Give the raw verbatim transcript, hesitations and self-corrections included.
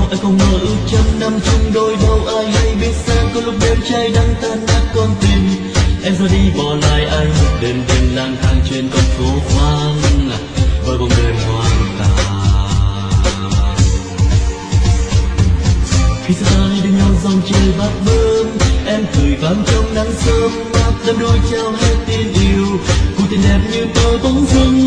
em không mơ ước trăm năm chung đôi đâu ai hay biết sao có lúc đêm trái đắng tan nát con tim em ra đi bỏ lại anh đêm đêm lang thang trên con phố vắng với bóng đêm hoang tàn khi xa ta đứng nhau dòng trời bát bướm em cười vang trong nắng sớm đắm đôi trao hết tin yêu cuộc tình đẹp như tờ bóng dưng